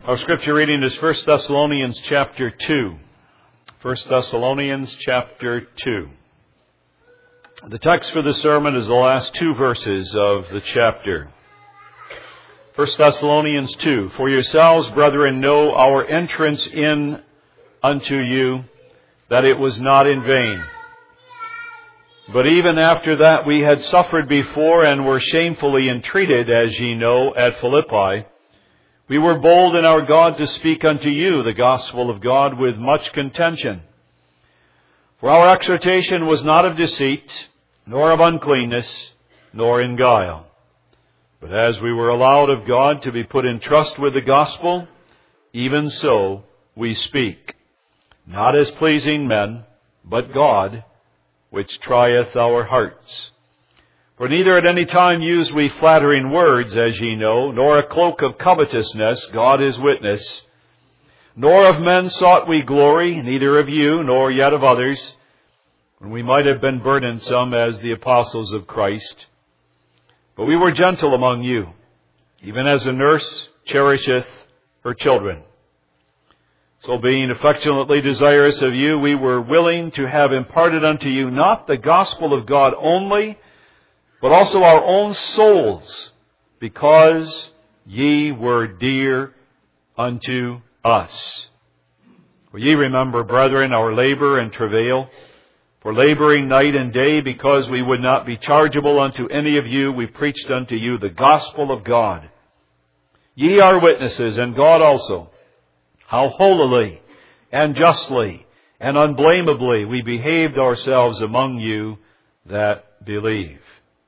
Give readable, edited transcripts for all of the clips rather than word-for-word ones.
Our scripture reading is 1 Thessalonians chapter 2. 1 Thessalonians chapter 2. The text for the sermon is the last two verses of the chapter. 1 Thessalonians 2. For yourselves, brethren, know our entrance in unto you, that it was not in vain. But even after that we had suffered before and were shamefully entreated, as ye know, at Philippi, we were bold in our God to speak unto you the gospel of God with much contention. For our exhortation was not of deceit, nor of uncleanness, nor in guile. But as we were allowed of God to be put in trust with the gospel, even so we speak, not as pleasing men, but God, which trieth our hearts. For neither at any time use we flattering words, as ye know, nor a cloak of covetousness, God is witness. Nor of men sought we glory, neither of you, nor yet of others, when we might have been burdensome as the apostles of Christ. But we were gentle among you, even as a nurse cherisheth her children. So being affectionately desirous of you, we were willing to have imparted unto you not the gospel of God only, but also our own souls, because ye were dear unto us. For ye remember, brethren, our labor and travail, for laboring night and day, because we would not be chargeable unto any of you, we preached unto you the gospel of God. Ye are witnesses, and God also, how holily and justly and unblameably we behaved ourselves among you that believe.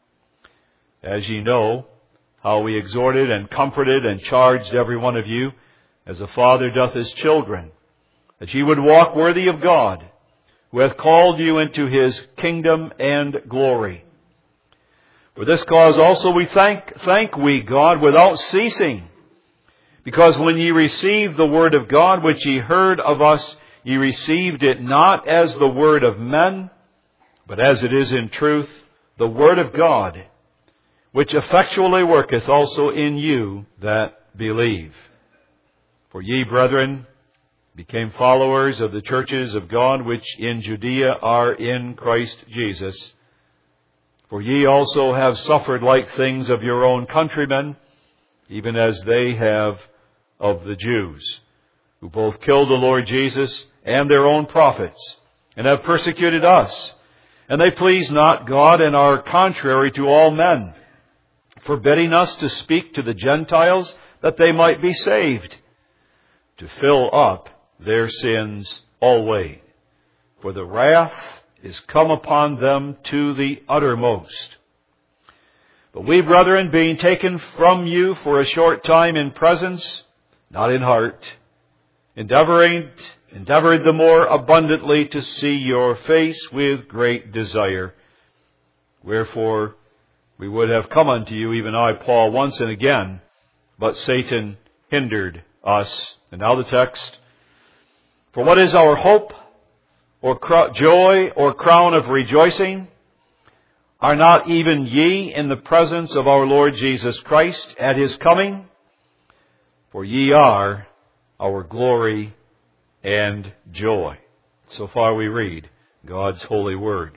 As ye know, how we exhorted and comforted and charged every one of you, as a father doth his children, that ye would walk worthy of God, who hath called you into his kingdom and glory. For this cause also we thank we God without ceasing, because when ye received the word of God which ye heard of us, ye received it not as the word of men, but as it is in truth, the word of God, which effectually worketh also in you that believe. For ye, brethren, became followers of the churches of God which in Judea are in Christ Jesus. For ye also have suffered like things of your own countrymen, even as they have of the Jews, who both killed the Lord Jesus and their own prophets, and have persecuted us. And they please not God, and are contrary to all men, forbidding us to speak to the Gentiles, that they might be saved, to fill up their sins always. For the wrath is come upon them to the uttermost. But we, brethren, being taken from you for a short time in presence, not in heart, endeavored the more abundantly to see your face with great desire. Wherefore we would have come unto you, even I, Paul, once and again, but Satan hindered us. And now the text. For what is our hope, or joy, or crown of rejoicing? Are not even ye in the presence of our Lord Jesus Christ at his coming? For ye are our glory and joy. So far we read God's holy word.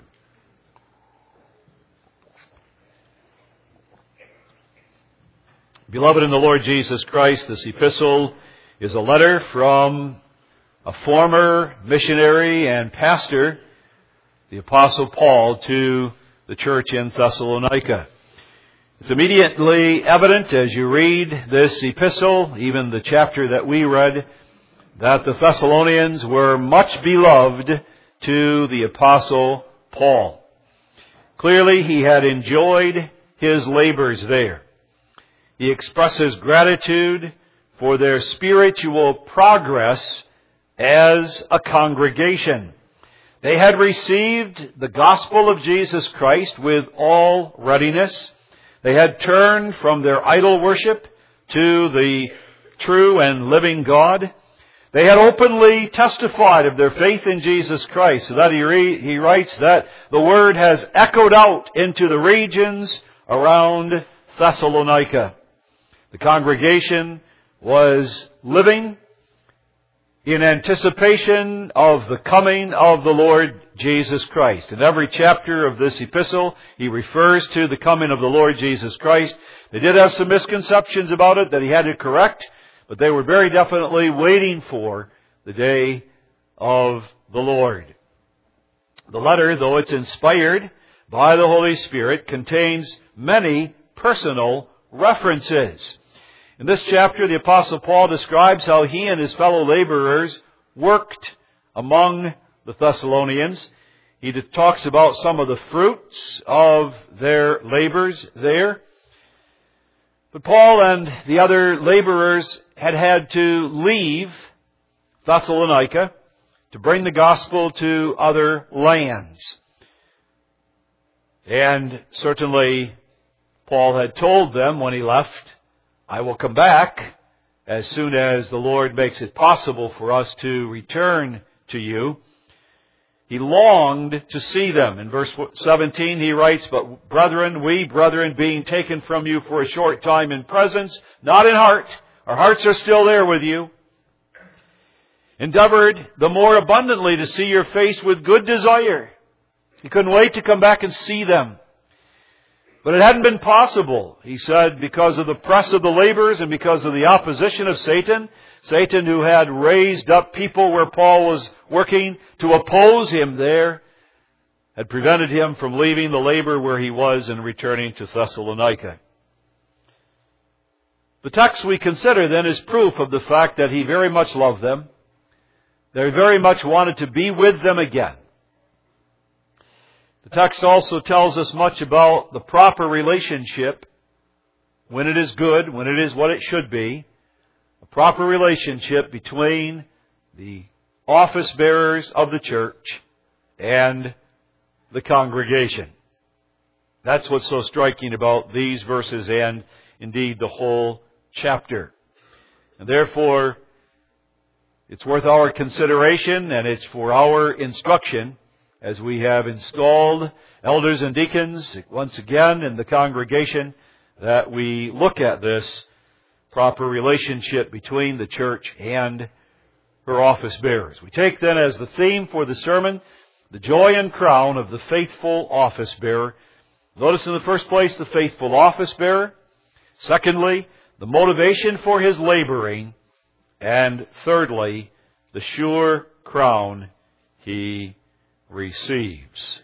Beloved in the Lord Jesus Christ, this epistle is a letter from a former missionary and pastor, the Apostle Paul, to the church in Thessalonica. It's immediately evident as you read this epistle, even the chapter that we read, that the Thessalonians were much beloved to the Apostle Paul. Clearly, he had enjoyed his labors there. He expresses gratitude for their spiritual progress as a congregation. They had received the gospel of Jesus Christ with all readiness. They had turned from their idol worship to the true and living God. They had openly testified of their faith in Jesus Christ, so that he writes that the word has echoed out into the regions around Thessalonica. The congregation was living in anticipation of the coming of the Lord Jesus Christ. In every chapter of this epistle, he refers to the coming of the Lord Jesus Christ. They did have some misconceptions about it that he had to correct, but they were very definitely waiting for the day of the Lord. The letter, though it's inspired by the Holy Spirit, contains many personal references. In this chapter, the Apostle Paul describes how he and his fellow laborers worked among the Thessalonians. He talks about some of the fruits of their labors there. But Paul and the other laborers had to leave Thessalonica to bring the gospel to other lands. And certainly Paul had told them when he left, I will come back as soon as the Lord makes it possible for us to return to you. He longed to see them. In verse 17 he writes, But brethren, we, brethren, being taken from you for a short time in presence, not in heart, our hearts are still there with you, endeavored the more abundantly to see your face with good desire. He couldn't wait to come back and see them. But it hadn't been possible, he said, because of the press of the laborers and because of the opposition of Satan. Satan, who had raised up people where Paul was working to oppose him there, had prevented him from leaving the labor where he was and returning to Thessalonica. The text we consider then is proof of the fact that he very much loved them. They very much wanted to be with them again. The text also tells us much about the proper relationship, when it is good, when it is what it should be, a proper relationship between the office bearers of the church and the congregation. That's what's so striking about these verses and indeed the whole chapter. And therefore, it's worth our consideration and it's for our instruction as we have installed elders and deacons once again in the congregation, that we look at this proper relationship between the church and her office bearers. We take then as the theme for the sermon, the joy and crown of the faithful office bearer. Notice in the first place the faithful office bearer. Secondly, the motivation for his laboring. And thirdly, the sure crown he receives.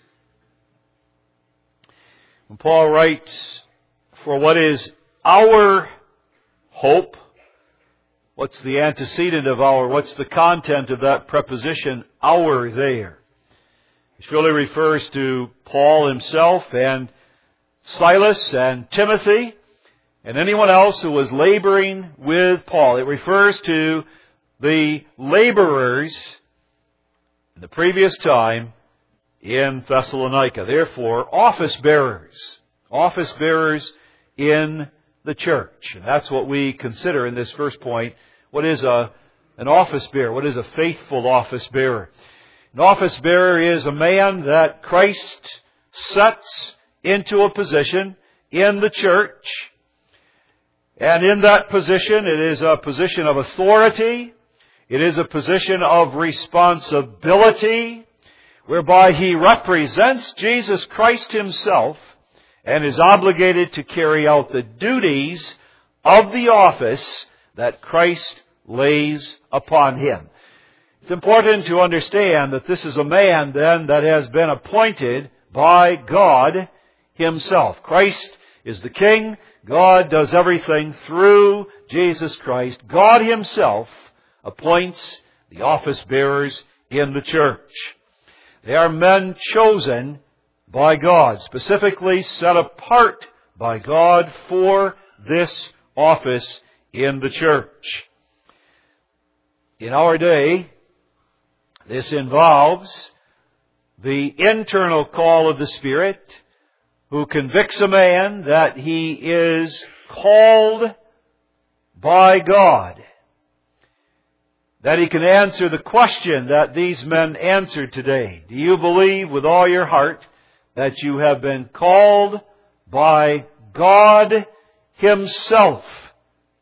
When Paul writes, for what is our hope, what's the antecedent of our, what's the content of that preposition, our, there? It surely refers to Paul himself and Silas and Timothy and anyone else who was laboring with Paul. It refers to the laborers in the previous time in Thessalonica. Therefore, office bearers in the church. And that's what we consider in this first point. What is an office bearer? What is a faithful office bearer? An office bearer is a man that Christ sets into a position in the church. And in that position, it is a position of authority. It is a position of responsibility, whereby he represents Jesus Christ himself and is obligated to carry out the duties of the office that Christ lays upon him. It's important to understand that this is a man then that has been appointed by God himself. Christ is the King. God does everything through Jesus Christ. God himself appoints the office bearers in the church. They are men chosen by God, specifically set apart by God for this office in the church. In our day, this involves the internal call of the Spirit, who convicts a man that he is called by God, that he can answer the question that these men answered today. Do you believe with all your heart that you have been called by God himself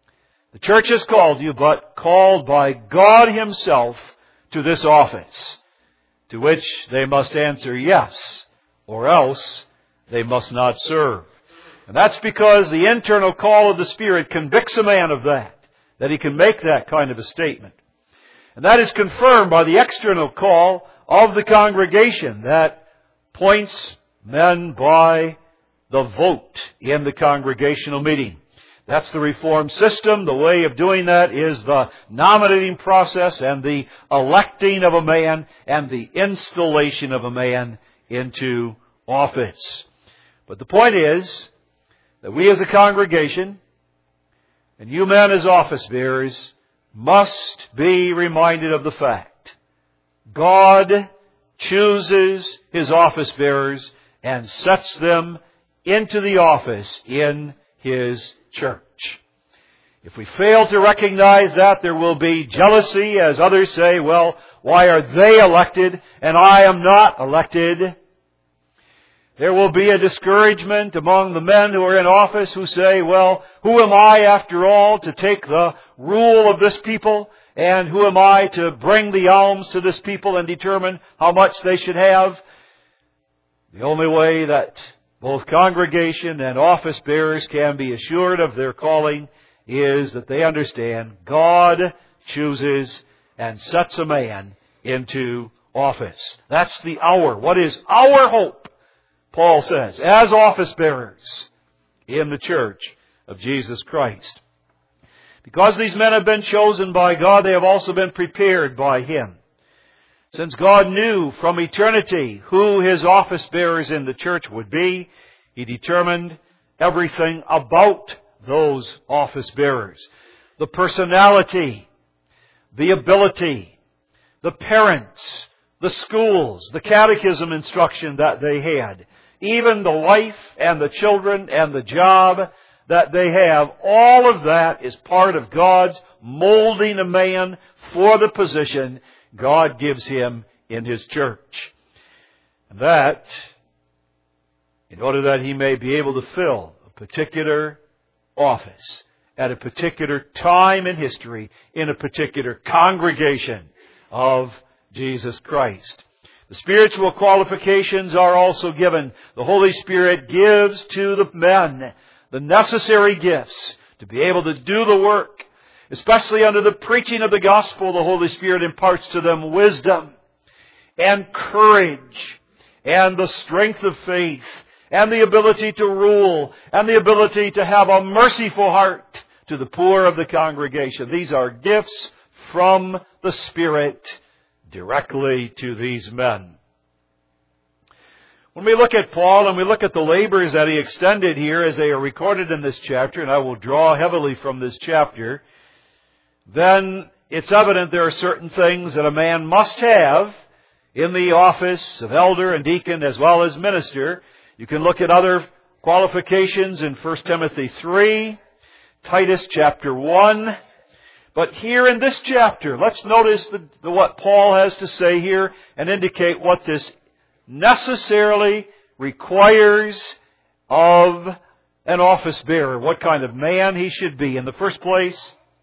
The church is called you, but called by God Himself to this office, to which they must answer yes, or else they must not serve. And that's because the internal call of the Spirit convicts a man of that he can make that kind of a statement. And that is confirmed by the external call of the congregation that points men by the vote in the congregational meeting. That's the Reformed system. The way of doing that is the nominating process and the electing of a man and the installation of a man into office. But the point is that we as a congregation, and you men as office bearers, must be reminded of the fact God chooses His office bearers and sets them into the office in His church. If we fail to recognize that, there will be jealousy as others say, well, why are they elected and I am not elected? There will be a discouragement among the men who are in office who say, well, who am I after all to take the rule of this people? And who am I to bring the alms to this people and determine how much they should have? The only way that both congregation and office bearers can be assured of their calling is that they understand God chooses and sets a man into office. That's the hour. What is our hope? Paul says, as office bearers in the church of Jesus Christ. Because these men have been chosen by God, they have also been prepared by Him. Since God knew from eternity who His office bearers in the church would be, He determined everything about those office bearers. The personality, the ability, the parents, the schools, the catechism instruction that they had, even the wife and the children and the job that they have, all of that is part of God's molding a man for the position God gives him in His church. And that, in order that he may be able to fill a particular office at a particular time in history, in a particular congregation of Jesus Christ. The spiritual qualifications are also given. The Holy Spirit gives to the men the necessary gifts to be able to do the work. Especially under the preaching of the gospel, the Holy Spirit imparts to them wisdom and courage and the strength of faith and the ability to rule and the ability to have a merciful heart to the poor of the congregation. These are gifts from the Spirit directly to these men. When we look at Paul and we look at the labors that he extended here as they are recorded in this chapter, and I will draw heavily from this chapter, then it's evident there are certain things that a man must have in the office of elder and deacon as well as minister. You can look at other qualifications in 1 Timothy 3, Titus chapter 1. But here in this chapter, let's notice what Paul has to say here and indicate what this necessarily requires of an office bearer, what kind of man he should be. In the first place,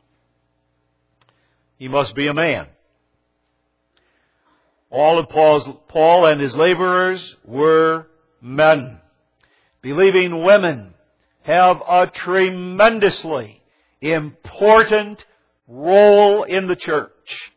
he must be a man. All of Paul and his laborers were men. Believing women have a tremendously important role in the church.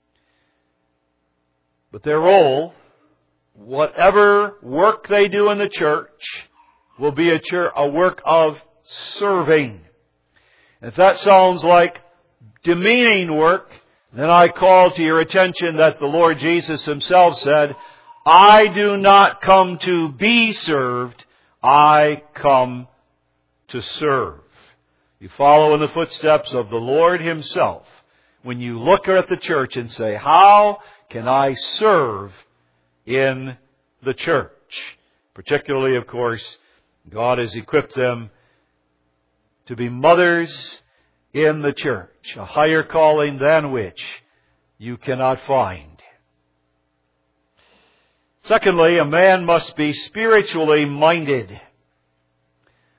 But their role, whatever work they do in the church, will be a work of serving. And if that sounds like demeaning work, then I call to your attention that the Lord Jesus Himself said, I do not come to be served, I come to serve. You follow in the footsteps of the Lord Himself when you look at the church and say, how can I serve in the church? Particularly, of course, God has equipped them to be mothers in the church, a higher calling than which you cannot find. Secondly, a man must be spiritually minded.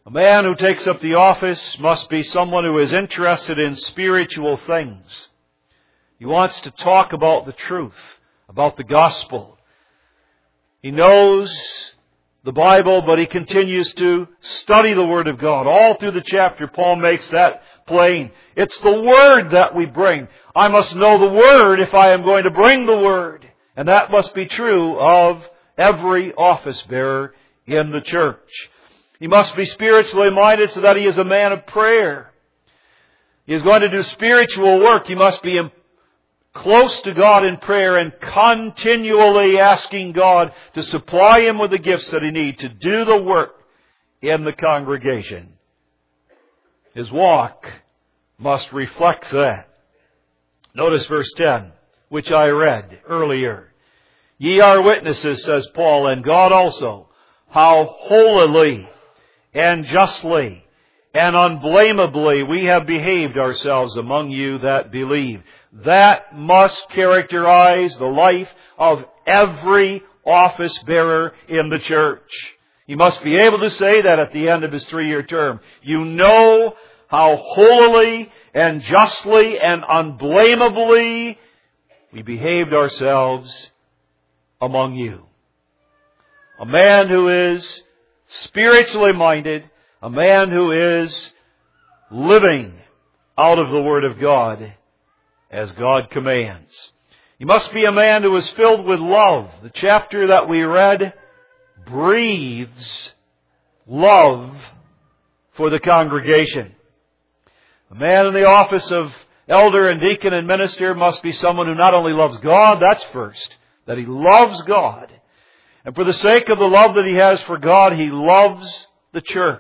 A man who takes up the office must be someone who is interested in spiritual things. He wants to talk about the truth, about the gospel. He knows the Bible, but he continues to study the Word of God. All through the chapter, Paul makes that plain. It's the Word that we bring. I must know the Word if I am going to bring the Word. And that must be true of every office bearer in the church. He must be spiritually minded so that he is a man of prayer. He is going to do spiritual work. He must be close to God in prayer and continually asking God to supply him with the gifts that he needs to do the work in the congregation. His walk must reflect that. Notice verse 10, which I read earlier. Ye are witnesses, says Paul, and God also, how holily and justly and unblameably we have behaved ourselves among you that believe. That must characterize the life of every office bearer in the church. He must be able to say that at the end of his 3-year term. You know how holily and justly and unblameably we behaved ourselves among you. A man who is spiritually minded, a man who is living out of the Word of God as God commands. He must be a man who is filled with love. The chapter that we read breathes love for the congregation. A man in the office of elder and deacon and minister must be someone who not only loves God, that's first, that he loves God. And for the sake of the love that he has for God, he loves the church.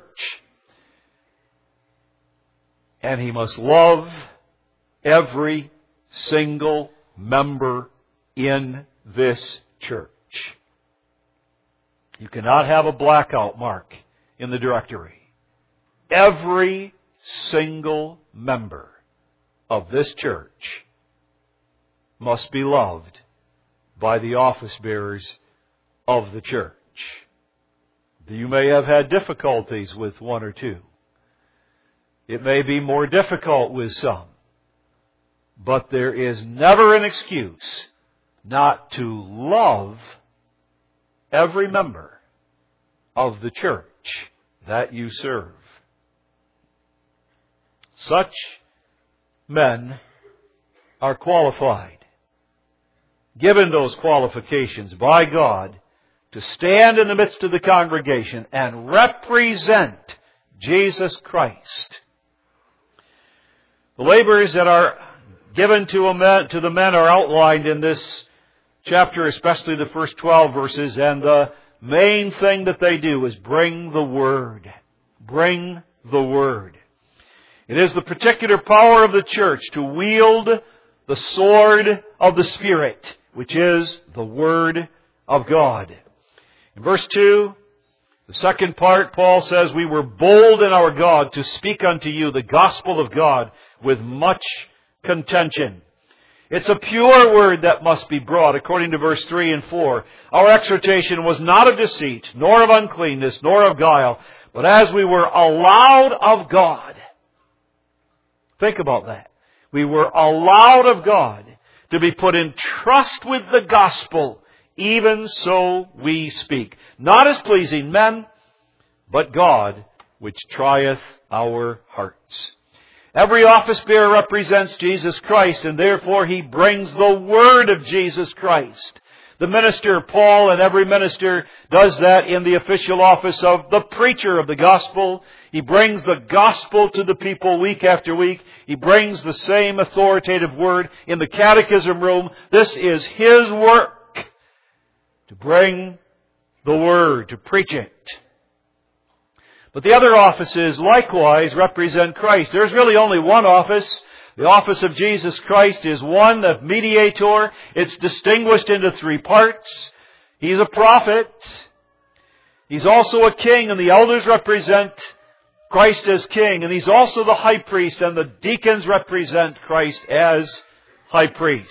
And he must love every single member in this church. You cannot have a blackout mark in the directory. Every single member of this church must be loved by the office bearers of the church. You may have had difficulties with one or two. It may be more difficult with some. But there is never an excuse not to love every member of the church that you serve. Such men are qualified, given those qualifications by God, to stand in the midst of the congregation and represent Jesus Christ. The labors that are given to the men are outlined in this chapter, especially the first 12 verses, and the main thing that they do is bring the Word. Bring the Word. It is the particular power of the church to wield the sword of the Spirit, which is the Word of God. In verse 2, the second part, Paul says, we were bold in our God to speak unto you the gospel of God with much contention. It's a pure word that must be brought, according to verse 3 and 4. Our exhortation was not of deceit, nor of uncleanness, nor of guile, but as we were allowed of God. Think about that. We were allowed of God to be put in trust with the gospel. Even so we speak, not as pleasing men, but God, which trieth our hearts. Every office bearer represents Jesus Christ, and therefore he brings the Word of Jesus Christ. The minister, Paul, and every minister does that in the official office of the preacher of the gospel. He brings the gospel to the people week after week. He brings the same authoritative word in the catechism room. This is his work, to bring the Word, to preach it. But the other offices likewise represent Christ. There's really only one office. The office of Jesus Christ is one of mediator. It's distinguished into 3 parts. He's a prophet. He's also a king, and the elders represent Christ as king. And he's also the high priest, and the deacons represent Christ as high priest.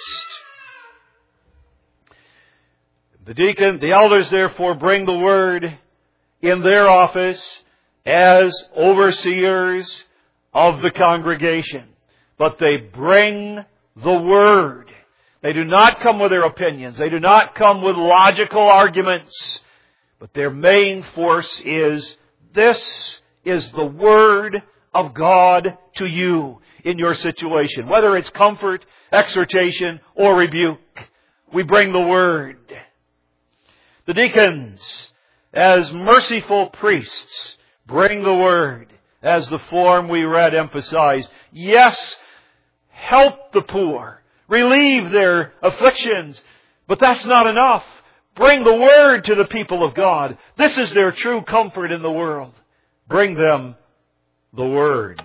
The elders therefore bring the Word in their office as overseers of the congregation. But they bring the Word. They do not come with their opinions. They do not come with logical arguments. But their main force is, this is the Word of God to you in your situation. Whether it's comfort, exhortation, or rebuke, we bring the Word. The deacons, as merciful priests, bring the Word, as the form we read emphasized. Yes, help the poor, relieve their afflictions, but that's not enough. Bring the Word to the people of God. This is their true comfort in the world. Bring them the Word.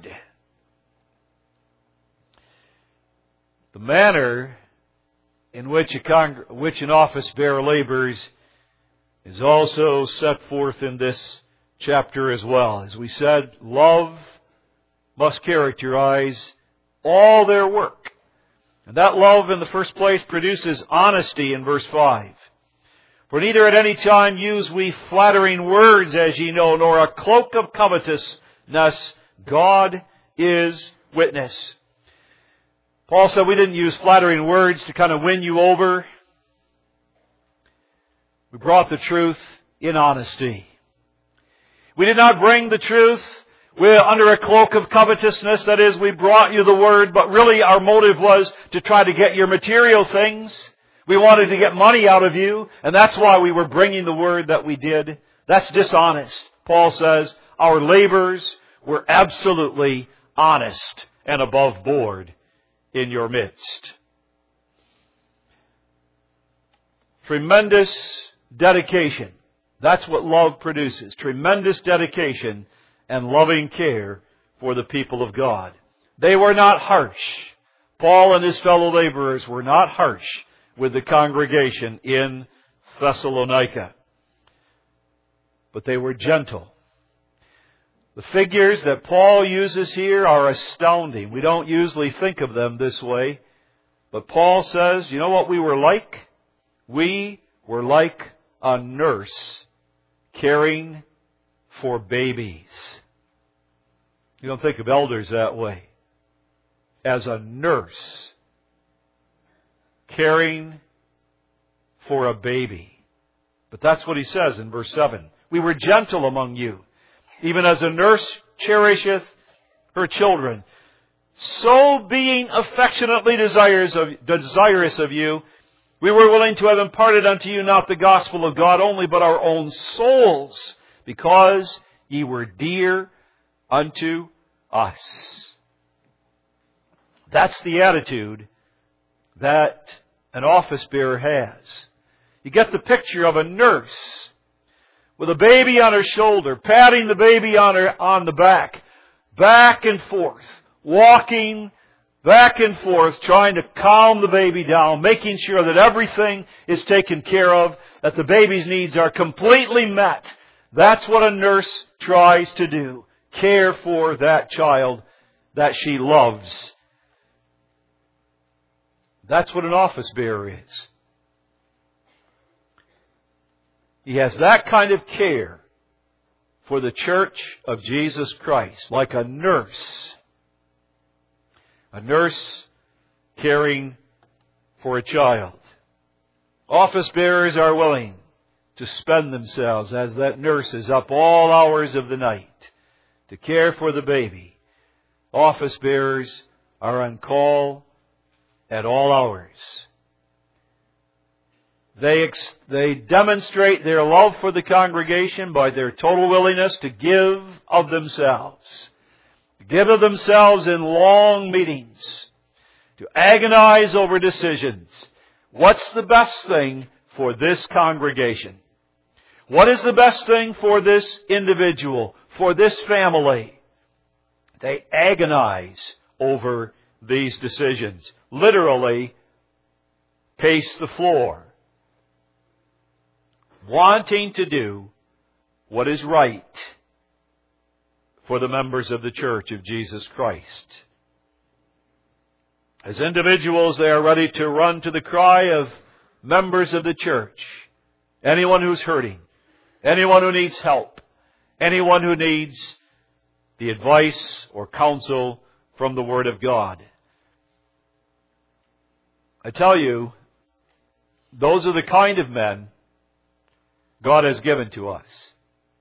The manner in which an office bearer labors is also set forth in this chapter as well. As we said, love must characterize all their work. And that love, in the first place, produces honesty in verse 5. For neither at any time use we flattering words, as ye know, nor a cloak of covetousness. God is witness. Paul said we didn't use flattering words to kind of win you over. We brought the truth in honesty. We did not bring the truth under a cloak of covetousness. That is, we brought you the Word, but really our motive was to try to get your material things. We wanted to get money out of you, and that's why we were bringing the Word that we did. That's dishonest. Paul says our labors were absolutely honest and above board in your midst. Tremendous dedication. That's what love produces. Tremendous dedication and loving care for the people of God. They were not harsh. Paul and his fellow laborers were not harsh with the congregation in Thessalonica. But they were gentle. The figures that Paul uses here are astounding. We don't usually think of them this way. But Paul says, you know what we were like? We were like a nurse caring for babies. You don't think of elders that way. As a nurse caring for a baby. But that's what he says in verse 7. We were gentle among you, even as a nurse cherisheth her children. So being affectionately desirous of you, we were willing to have imparted unto you not the gospel of God only, but our own souls, because ye were dear unto us. That's the attitude that an office bearer has. You get the picture of a nurse with a baby on her shoulder, patting the baby on the back and forth, walking back and forth, trying to calm the baby down, making sure that everything is taken care of, that the baby's needs are completely met. That's what a nurse tries to do. Care for that child that she loves. That's what an office bearer is. He has that kind of care for the church of Jesus Christ, like a nurse. A nurse caring for a child. Office bearers are willing to spend themselves, as that nurse is up all hours of the night, to care for the baby. Office bearers are on call at all hours. They demonstrate their love for the congregation by their total willingness to give of themselves. To give of themselves in long meetings. To agonize over decisions. What's the best thing for this congregation? What is the best thing for this individual, for this family? They agonize over these decisions. Literally, pace the floor. Wanting to do what is right for the members of the Church of Jesus Christ. As individuals, they are ready to run to the cry of members of the church. Anyone who's hurting. Anyone who needs help. anyone who needs the advice or counsel from the Word of God. I tell you, those are the kind of men God has given to us.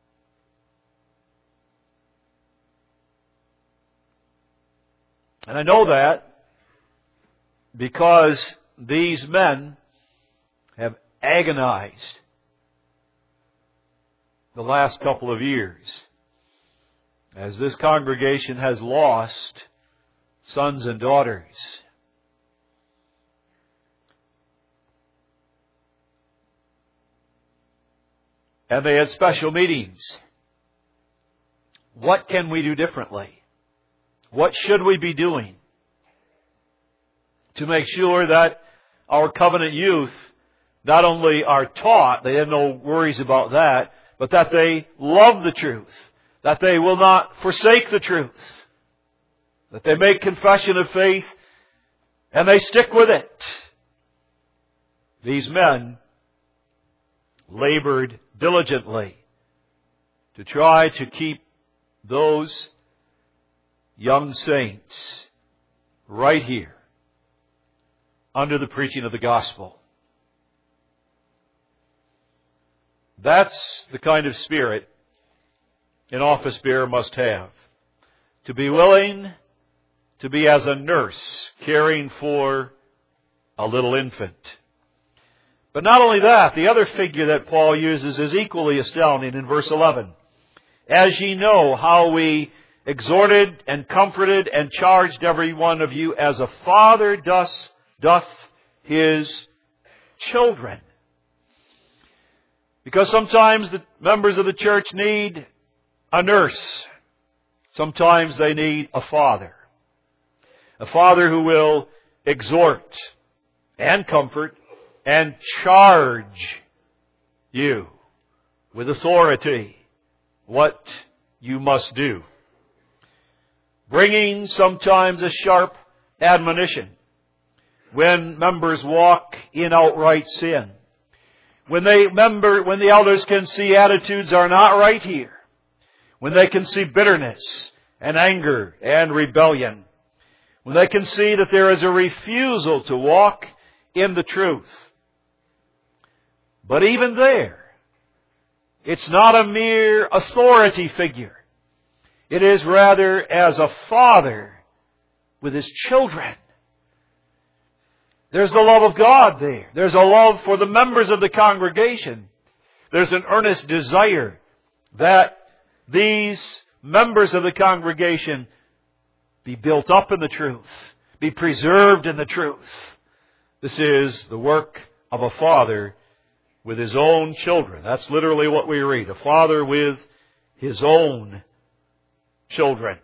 And I know that because these men have agonized the last couple of years as this congregation has lost sons and daughters. And they had special meetings. What can we do differently? What should we be doing to make sure that our covenant youth not only are taught, they have no worries about that, but that they love the truth, that they will not forsake the truth, that they make confession of faith and they stick with it. These men labored diligently to try to keep those young saints right here under the preaching of the gospel. That's the kind of spirit an office bearer must have. To be willing to be as a nurse caring for a little infant. But not only that, the other figure that Paul uses is equally astounding in verse 11. As ye know how we exhorted and comforted and charged every one of you as a father doth his children. Because sometimes the members of the church need a nurse. Sometimes they need a father. A father who will exhort and comfort and charge you with authority what you must do. Bringing sometimes a sharp admonition when members walk in outright sin. When the elders can see attitudes are not right here. When they can see bitterness and anger and rebellion. When they can see that there is a refusal to walk in the truth. But even there, it's not a mere authority figure. It is rather as a father with his children. There's the love of God there. There's a love for the members of the congregation. There's an earnest desire that these members of the congregation be built up in the truth, be preserved in the truth. This is the work of a father with his own children. That's literally what we read. A father with his own children.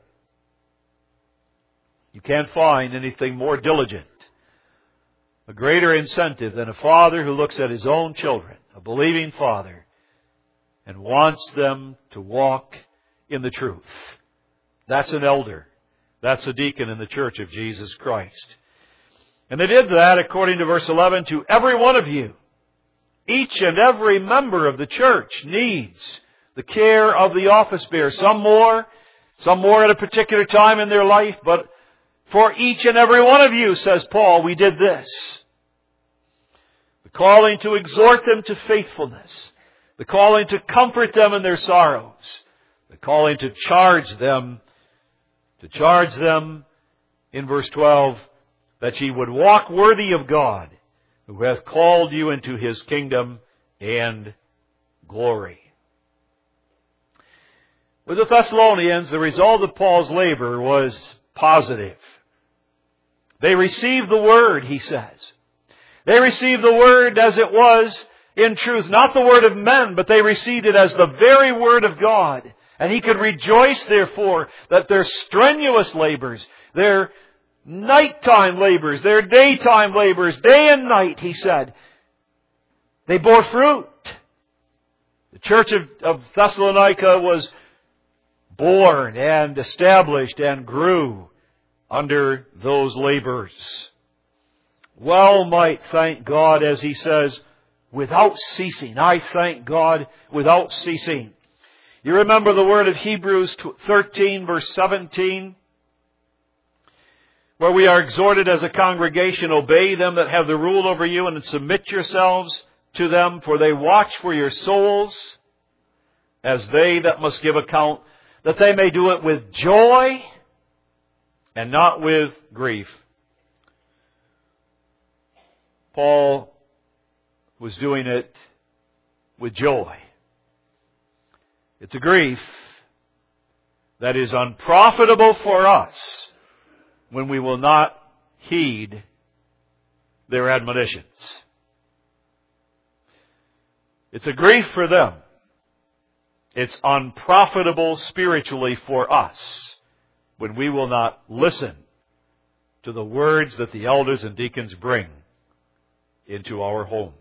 You can't find anything more diligent, a greater incentive than a father who looks at his own children, a believing father, and wants them to walk in the truth. That's an elder. That's a deacon in the church of Jesus Christ. And they did that, according to verse 11, to every one of you. Each and every member of the church needs the care of the office bearer. Some more at a particular time in their life, but for each and every one of you, says Paul, we did this. The calling to exhort them to faithfulness. The calling to comfort them in their sorrows. The calling to charge them in verse 12, that ye would walk worthy of God, who hath called you into His kingdom and glory. With the Thessalonians, the result of Paul's labor was positive. They received the Word, he says. They received the Word as it was in truth, not the word of men, but they received it as the very Word of God. And he could rejoice, therefore, that their strenuous labors, their nighttime labors, their daytime labors, day and night, he said, they bore fruit. The church of Thessalonica was born and established and grew under those labors. Well might thank God, as he says, without ceasing. I thank God without ceasing. You remember the word of Hebrews 13, verse 17, where we are exhorted as a congregation, obey them that have the rule over you and submit yourselves to them, for they watch for your souls as they that must give account, that they may do it with joy and not with grief. Paul was doing it with joy. It's a grief that is unprofitable for us when we will not heed their admonitions. It's a grief for them. It's unprofitable spiritually for us when we will not listen to the words that the elders and deacons bring into our homes.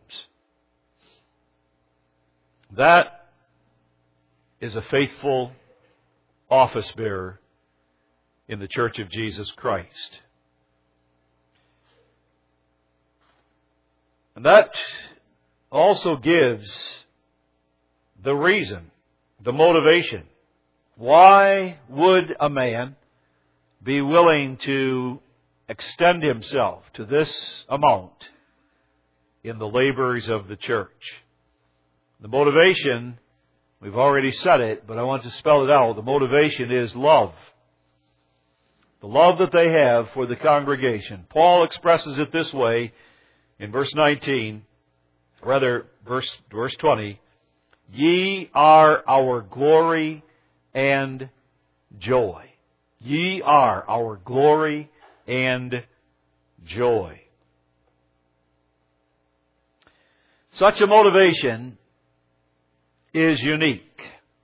That is a faithful office bearer in the Church of Jesus Christ. And that also gives the reason, the motivation. Why would a man be willing to extend himself to this amount in the labors of the church? The motivation, we've already said it, but I want to spell it out. The motivation is love. The love that they have for the congregation. Paul expresses it this way in verse 20. Ye are our glory and joy. Ye are our glory and joy. Such a motivation is unique.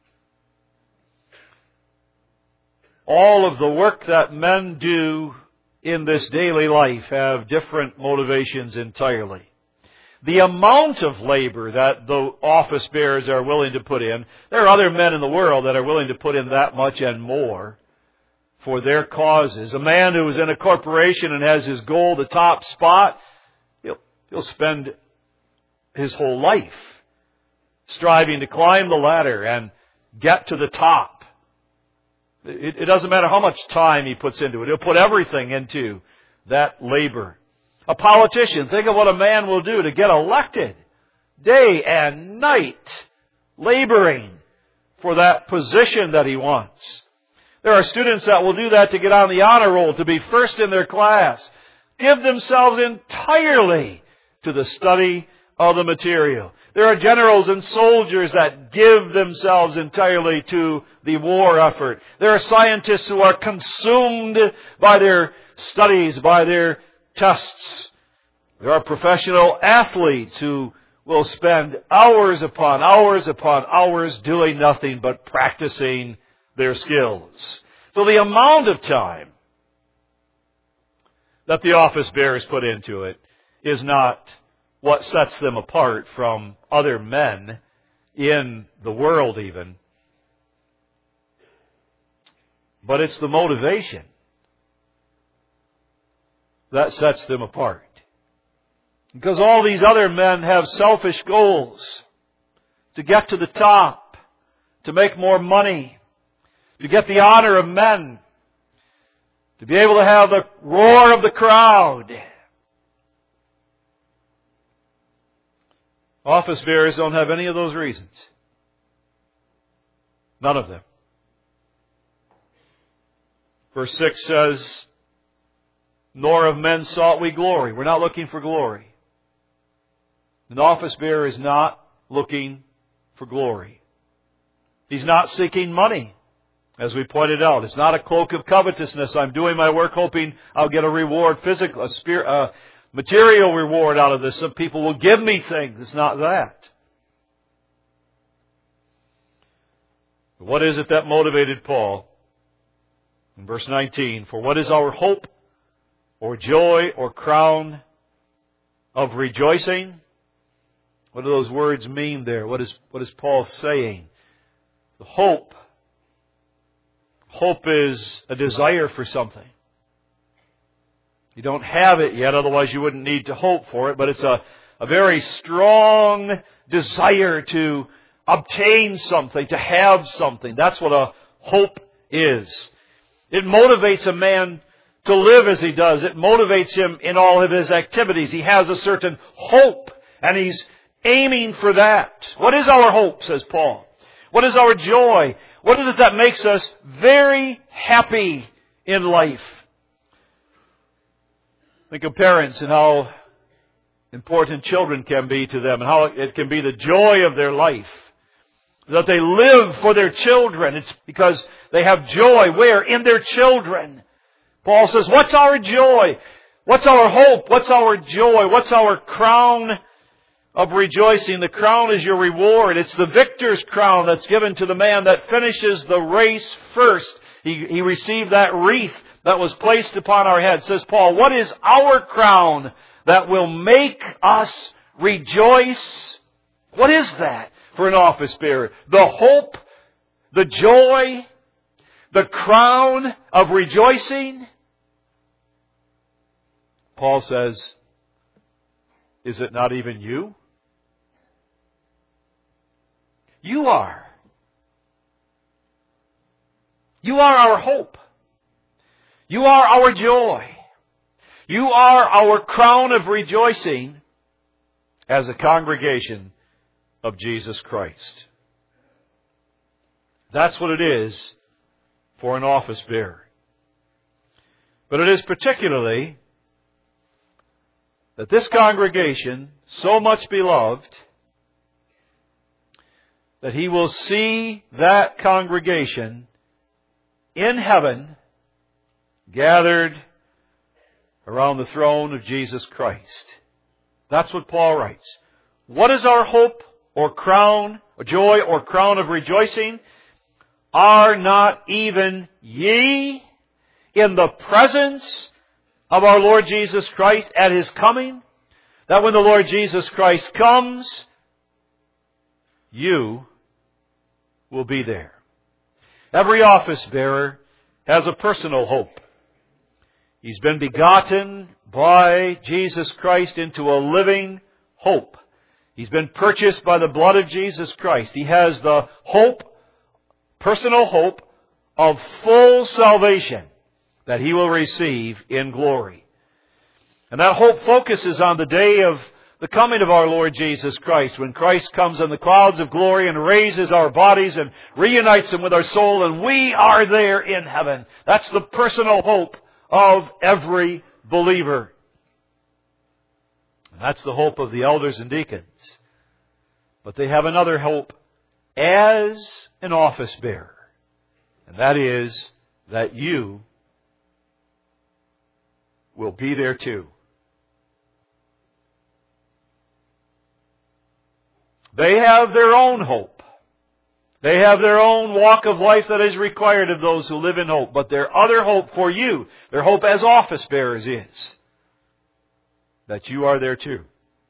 All of the work that men do in this daily life have different motivations entirely. The amount of labor that the office bearers are willing to put in, there are other men in the world that are willing to put in that much and more for their causes. A man who is in a corporation and has his goal, the top spot, he'll spend his whole life striving to climb the ladder and get to the top. It doesn't matter how much time he puts into it. He'll put everything into that labor. A politician, think of what a man will do to get elected. Day and night, laboring for that position that he wants. There are students that will do that to get on the honor roll, to be first in their class. Give themselves entirely to the study of the material. There are generals and soldiers that give themselves entirely to the war effort. There are scientists who are consumed by their studies, by their tests. There are professional athletes who will spend hours upon hours doing nothing but practicing their skills. So the amount of time that the office bearers put into it is not what sets them apart from other men in the world even. But it's the motivation that sets them apart. Because all these other men have selfish goals. To get to the top. To make more money. To get the honor of men. To be able to have the roar of the crowd. Office bearers don't have any of those reasons. None of them. Verse 6 says, nor of men sought we glory. We're not looking for glory. An office bearer is not looking for glory. He's not seeking money, as we pointed out. It's not a cloak of covetousness. I'm doing my work hoping I'll get a reward, physical, material reward out of this. Some people will give me things. It's not that. What is it that motivated Paul? In verse 19, for what is our hope or joy or crown of rejoicing? What do those words mean there? What is Paul saying? The hope. Hope is a desire for something. You don't have it yet, otherwise you wouldn't need to hope for it, but it's a very strong desire to obtain something, to have something. That's what a hope is. It motivates a man to live as he does. It motivates him in all of his activities. He has a certain hope, and he's aiming for that. What is our hope, says Paul? What is our joy? What is it that makes us very happy in life? Think of parents and how important children can be to them, and how it can be the joy of their life. That they live for their children. It's because they have joy. Where? In their children. Paul says, what's our joy? What's our hope? What's our joy? What's our crown of rejoicing? The crown is your reward. It's the victor's crown that's given to the man that finishes the race first. He received that wreath that was placed upon our head. Says Paul, what is our crown that will make us rejoice? What is that for an office bearer? The hope, the joy, the crown of rejoicing? Paul says, is it not even you? You are. You are our hope. You are our joy. You are our crown of rejoicing as a congregation of Jesus Christ. That's what it is for an office bearer. But it is particularly that this congregation, so much beloved, that he will see that congregation in heaven gathered around the throne of Jesus Christ. That's what Paul writes. What is our hope or crown, or joy or crown of rejoicing? Are not even ye in the presence of our Lord Jesus Christ at His coming? That when the Lord Jesus Christ comes, you will be there. Every office bearer has a personal hope. He's been begotten by Jesus Christ into a living hope. He's been purchased by the blood of Jesus Christ. He has the hope, personal hope, of full salvation that he will receive in glory. And that hope focuses on the day of the coming of our Lord Jesus Christ, when Christ comes in the clouds of glory and raises our bodies and reunites them with our soul, and we are there in heaven. That's the personal hope of every believer. And that's the hope of the elders and deacons. But they have another hope as an office bearer. And that is that you will be there too. They have their own hope. They have their own walk of life that is required of those who live in hope. But their other hope for you, their hope as office bearers, is that you are there too.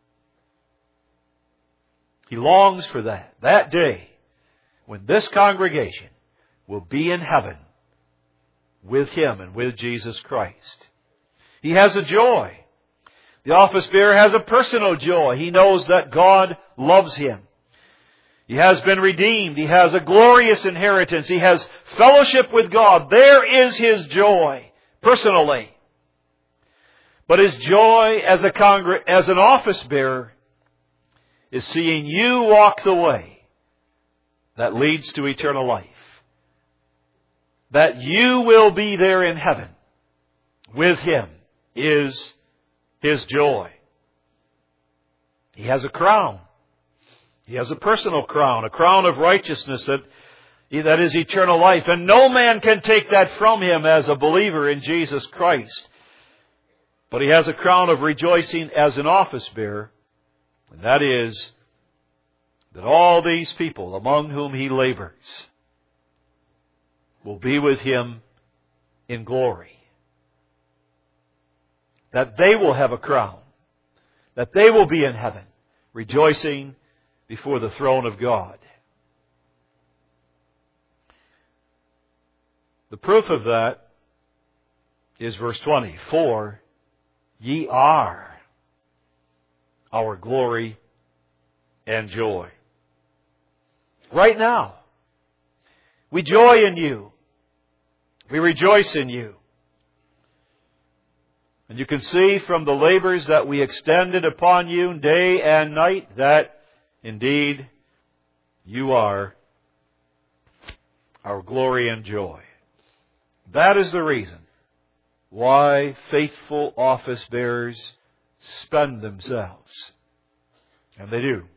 He longs for that day when this congregation will be in heaven with Him and with Jesus Christ. He has a joy. The office bearer has a personal joy. He knows that God loves him. He has been redeemed. He has a glorious inheritance. He has fellowship with God. There is his joy, personally. But his joy as an office bearer is seeing you walk the way that leads to eternal life. That you will be there in heaven with Him is his joy. He has a crown. He has a personal crown, a crown of righteousness that is eternal life. And no man can take that from him as a believer in Jesus Christ. But he has a crown of rejoicing as an office bearer. And that is that all these people among whom he labors will be with him in glory. That they will have a crown. That they will be in heaven, rejoicing before the throne of God. The proof of that is verse 20. For ye are our glory and joy. right now. We joy in you. We rejoice in you. And you can see from the labors that we extended upon you day and night that indeed you are our glory and joy. That is the reason why faithful office bearers spend themselves. And they do.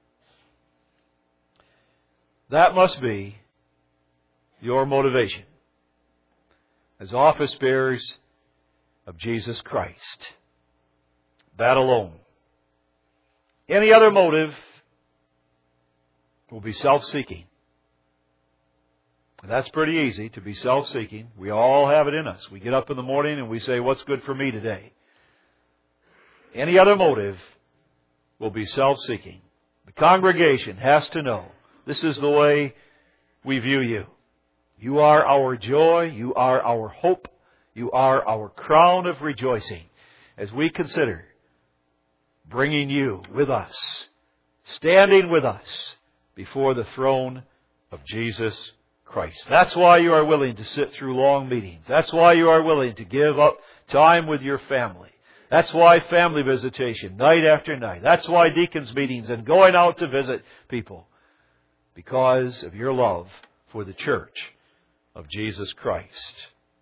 That must be your motivation as office bearers of Jesus Christ. That alone. Any other motive will be self-seeking. That's pretty easy, to be self-seeking. We all have it in us. We get up in the morning and we say, what's good for me today? Any other motive will be self-seeking. The congregation has to know this is the way we view you. You are our joy. You are our hope. You are our crown of rejoicing as we consider bringing you with us, standing with us before the throne of Jesus Christ. That's why you are willing to sit through long meetings. That's why you are willing to give up time with your family. That's why family visitation, night after night. That's why deacons meetings and going out to visit people. Because of your love for the church of Jesus Christ.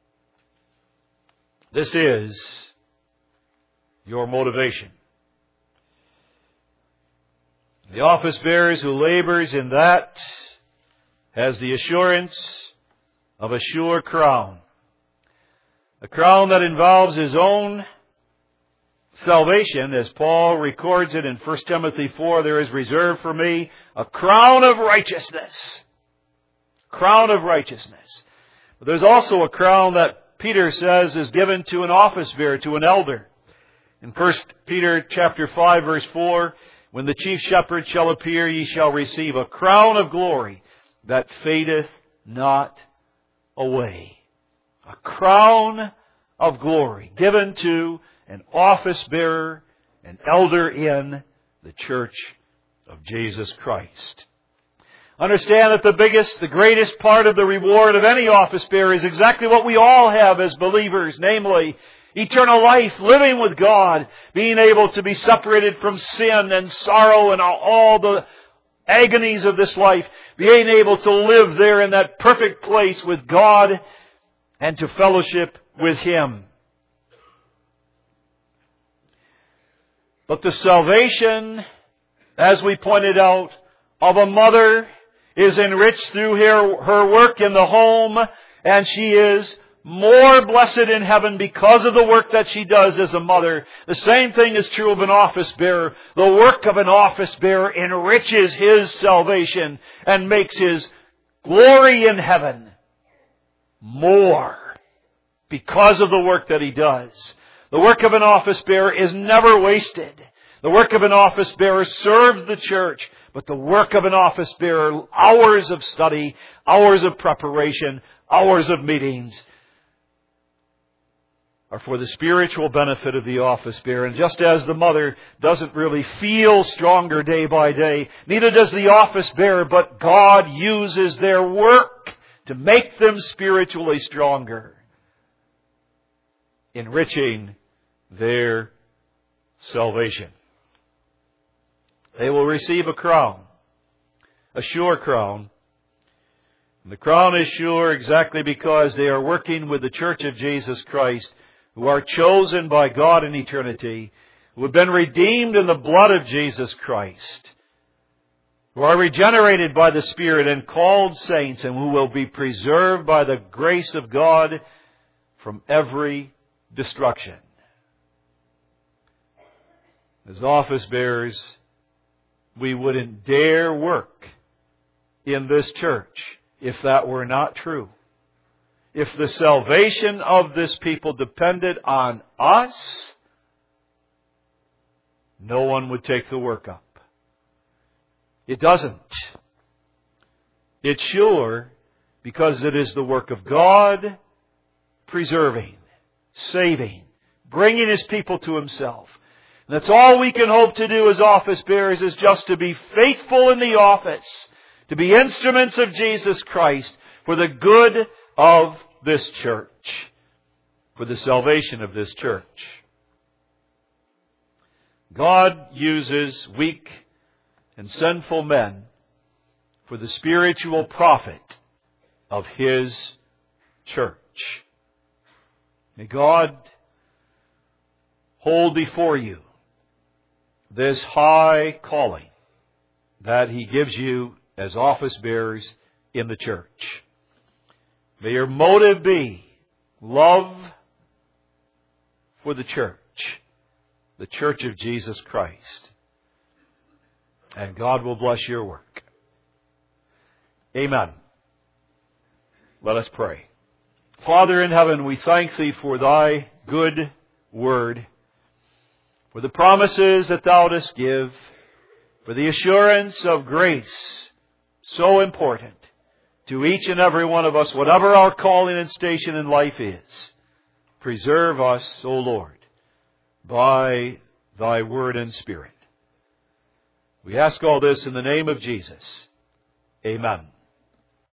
This is your motivation. The office bearers who labors in that has the assurance of a sure crown. A crown that involves his own salvation, as Paul records it in 1 Timothy 4, there is reserved for me a crown of righteousness. Crown of righteousness. But there's also a crown that Peter says is given to an office bearer, to an elder. In 1 Peter chapter 5, verse 4, when the chief shepherd shall appear, ye shall receive a crown of glory that fadeth not away. A crown of glory given to an office bearer, an elder in the church of Jesus Christ. Understand that the greatest part of the reward of any office bearer is exactly what we all have as believers, namely eternal life, living with God, being able to be separated from sin and sorrow and all the agonies of this life, being able to live there in that perfect place with God and to fellowship with Him. But the salvation, as we pointed out, of a mother is enriched through her work in the home, and she is more blessed in heaven because of the work that she does as a mother. The same thing is true of an office bearer. The work of an office bearer enriches his salvation and makes his glory in heaven more because of the work that he does. The work of an office bearer is never wasted. The work of an office bearer serves the church, but the work of an office bearer, hours of study, hours of preparation, hours of meetings, are for the spiritual benefit of the office bearer. And just as the mother doesn't really feel stronger day by day, neither does the office bearer, but God uses their work to make them spiritually stronger, enriching their salvation. They will receive a crown, a sure crown. And the crown is sure exactly because they are working with the church of Jesus Christ, who are chosen by God in eternity, who have been redeemed in the blood of Jesus Christ, who are regenerated by the Spirit and called saints, and who will be preserved by the grace of God from every destruction. As office bearers, we wouldn't dare work in this church if that were not true. If the salvation of this people depended on us, no one would take the work up. It doesn't. It's sure because it is the work of God, preserving, saving, bringing His people to Himself. And that's all we can hope to do as office bearers, is just to be faithful in the office, to be instruments of Jesus Christ for the good of this church, for the salvation of this church. God uses weak and sinful men for the spiritual profit of His church. May God hold before you this high calling that He gives you as office bearers in the church. May your motive be love for the church of Jesus Christ. And God will bless your work. Amen. Let us pray. Father in heaven, we thank Thee for Thy good word, for the promises that Thou dost give, for the assurance of grace so important to each and every one of us, whatever our calling and station in life is. Preserve us, O Lord, by Thy word and Spirit. We ask all this in the name of Jesus. Amen.